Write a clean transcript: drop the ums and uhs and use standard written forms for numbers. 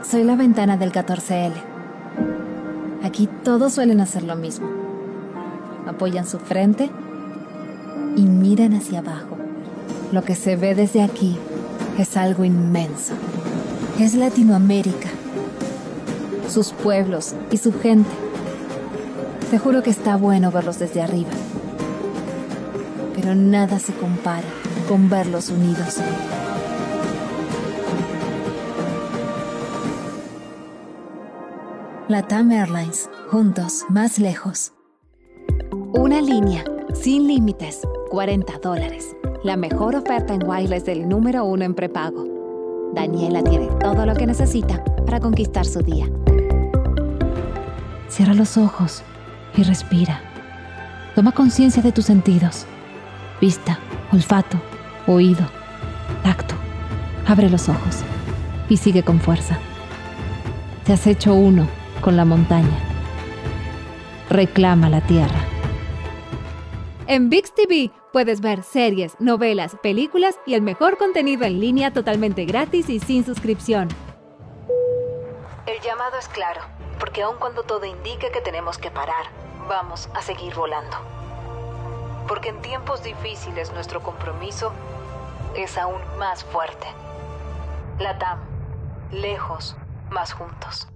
Soy la ventana del 14L. Aquí todos suelen hacer lo mismo. Apoyan su frente y miran hacia abajo. Lo que se ve desde aquí es algo inmenso. Es Latinoamérica, sus pueblos y su gente. Te juro que está bueno verlos desde arriba. Pero nada se compara con verlos unidos. LATAM Airlines, juntos, más lejos. Una línea, sin límites, $40. La mejor oferta en wireless del número 1 en prepago. Daniela tiene todo lo que necesita para conquistar su día. Cierra los ojos y respira. Toma conciencia de tus sentidos. Vista, olfato, oído, tacto. Abre los ojos y sigue con fuerza. Te has hecho uno con la montaña. Reclama la tierra. En ViX TV puedes ver series, novelas, películas y el mejor contenido en línea totalmente gratis y sin suscripción. El llamado es claro, porque aun cuando todo indique que tenemos que parar, vamos a seguir volando. Porque en tiempos difíciles nuestro compromiso es aún más fuerte. LATAM, lejos, más juntos.